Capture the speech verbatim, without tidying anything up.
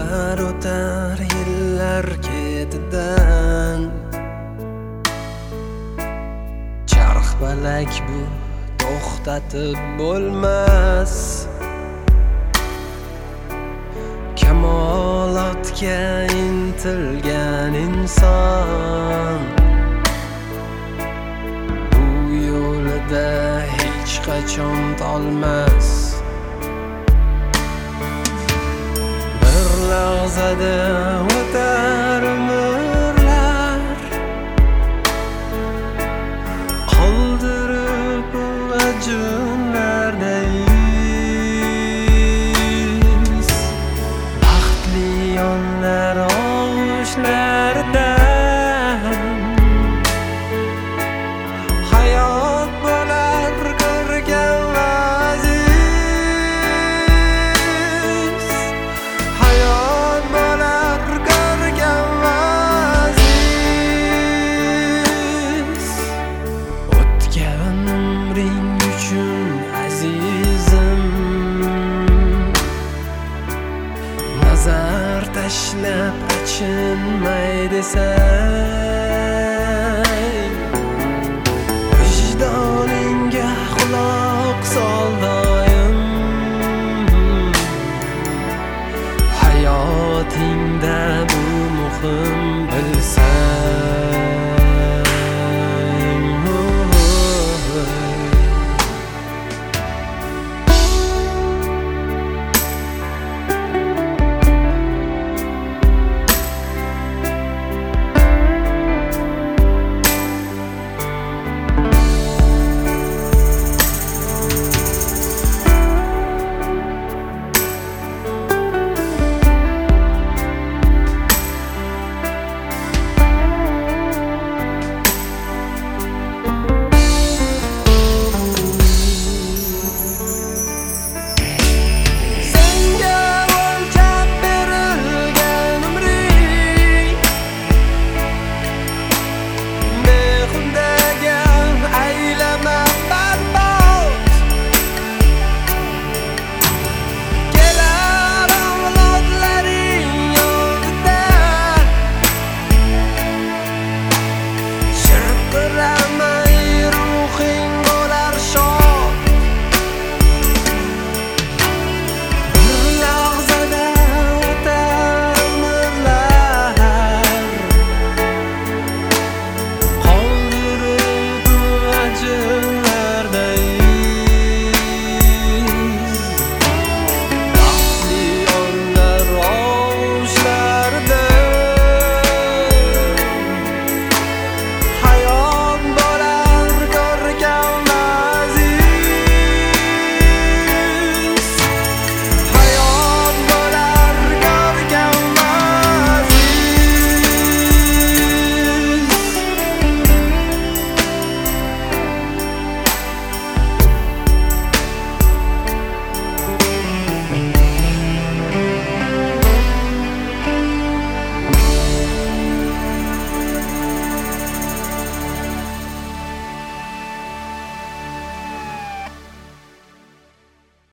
Kunlar o'tar, yillar ketidan, charxpalak bu to'xtatib bo'lmas. Kamolotga intilgan inson bu yo'lida hech qachon tolmas. Bir lahzada o'tar umrlar, qoldirib ajinlarda iz. Baxtli yonlar og'ushlardan hayot bo'lar ko'rgan aziz. Hayot bo'lar ko'rgan aziz. O'tgan umring uchun azizim, nazar tashlab achinmay desang, vijdoningga quloq sol doim. Hayotingda bu muhim